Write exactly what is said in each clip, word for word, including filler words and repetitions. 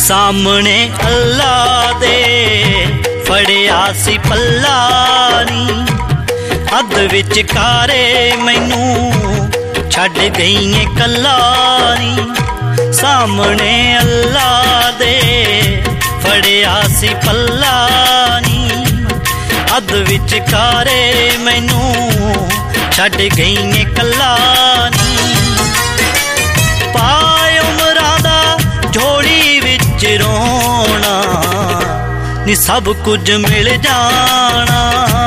सामने अल्लाह दे फड़िया सी पल्ला नी, अध विच कारे मैनू छड्ड गई कल्ला नी। सामने अल्लाह दे फड़िया सी पल्ला नी, अध विच कारे मैनू छड्ड गई कल्ला नी। पाए उमरां दा झोली विच रोना नी, सब कुछ मिल जाना,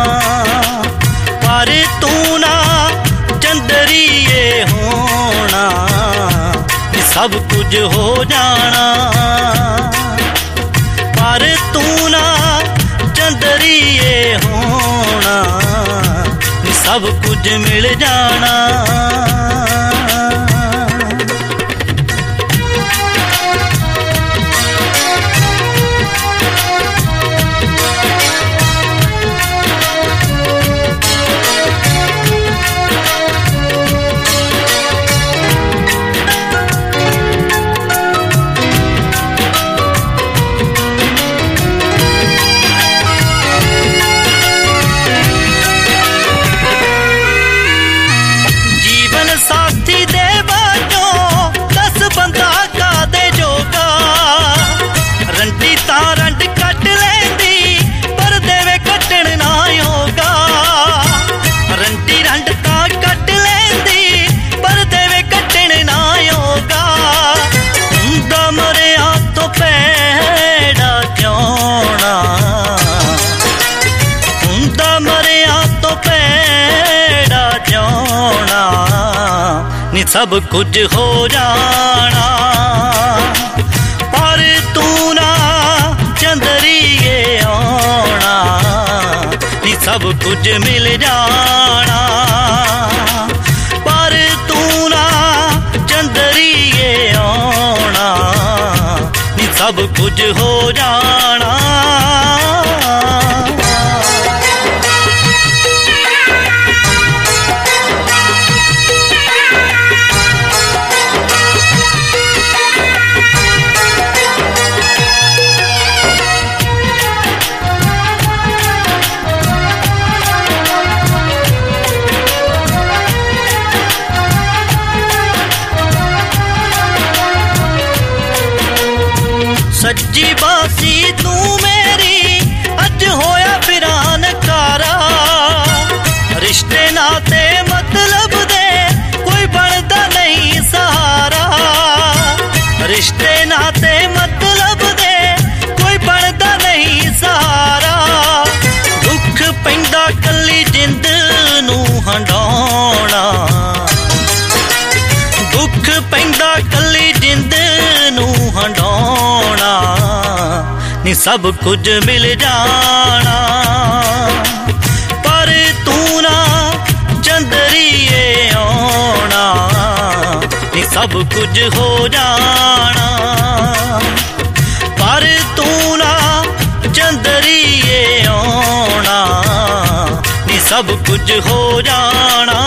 पर तू ना चंदरीए होना नी, सब कुछ हो जाना, पर तू ना चंदरीए होना नी, सब कुछ मिल जाना। सब कुछ हो जाना, पर तू ना चंदरीए आना नी, सब कुछ मिल जाना, पर तू ना चंदरीए आना नी, सब कुछ हो जाना। सच्ची बासी तू मेरी अज होया फिरान कारा, रिश्ते नाते मतलब दे कोई बनता नहीं सहारा, रिश्ते नाते मतलब दे कोई बनता नहीं सहारा। दुख पैंदा कल्ली जिंद नू हंडाउणा, दुख पैंदा कल्ली जिंद नू हंडाउणा नी, सब कुछ मिल जाना, पर तू ना चंदरीए आना नी, सब कुछ हो जाना, पर तू ना चंदरीए आना नी, सब कुछ हो जाना।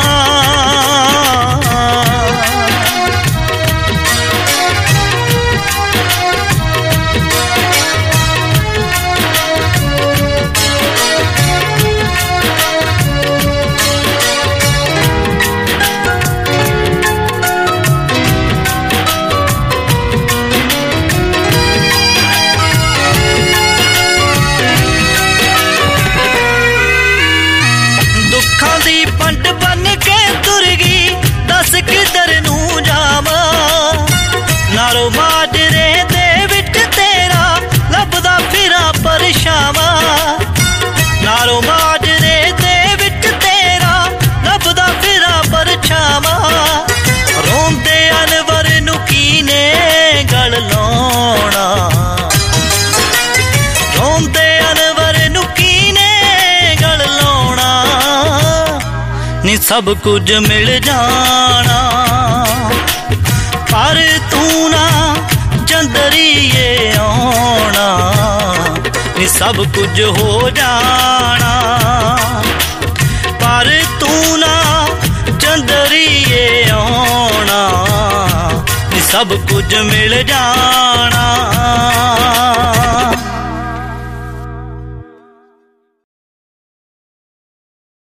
किधर नू जावा नारो माजरे दे विच तेरा लभदा फिरा परछावा, नारो माजरे दे विच तेरा लभदा फिरा परछावा। रोंदे अनवर नू कीने गल लाउणा, रोंदे अनवर नू कीने गल लाउणा नी, सब कुछ मिल जाना, पर तू ना चंदरीए आना नी, सब कुछ हो जाना, पर तू ना चंदरीए आना नी, सब ਸਭ ਕੁਝ ਮਿਲ ਜਾਣਾ।